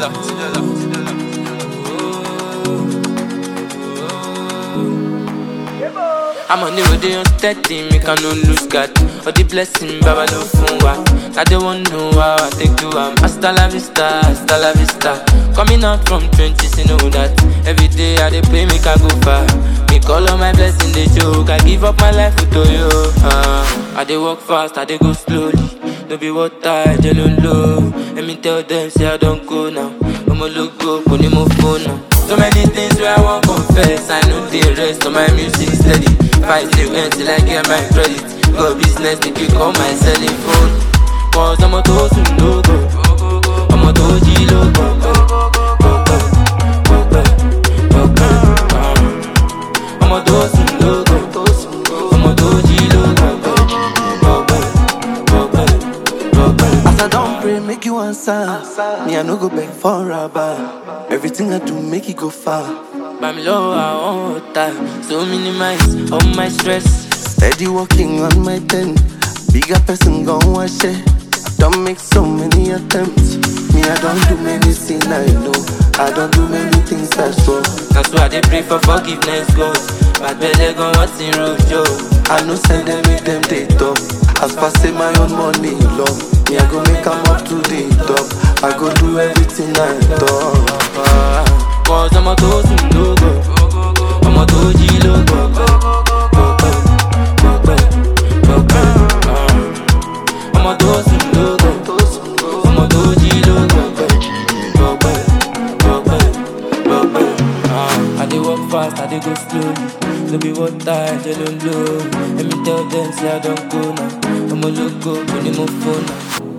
I'm on the road, they unsteady, make I no lose God. All the blessing, Baba no fun wa. I don't want know how I take to hasta la vista, hasta la vista. Coming out from 20s, you know that. Every day I dey pray, make I go far. Make all of my blessings they joke. I give up my life to you. I dey walk fast, I dey go slowly. No be water, I jello low. Let me tell them, say I don't go now. I'ma look go, put him on phone now. So many things where I won't confess. I know the rest of my music steady. Fight till end till I get my credit. Go business, they pick up my selling phone. Cause I'm a toast logo. I'm a doji logo. I'm a toast logo. I'm a doji logo. As I don't pray, make you answer. Me, I no go back for rubber. Everything I do, make it go far. But me low, I want time. So minimize all my stress. Steady walking on my 10. Bigger person gon' wash it. I don't make so many attempts. Me, I don't do many things I know. I don't do many things that's wrong. That's why they pray for forgiveness, God. But better go what's in road, yo. I know send them with them they talk. As far say my own money long. Me, I go make 'em up to the top. I go do everything I talk. Cause I'm a toast logo. I'm a doji logo. I'm a toast logo. I'm a doji logo. I dey walk fast, I dey go slowly. No be water, I jello low. Let me tell them, say I don't go now. I'm a logo, put him on phone now.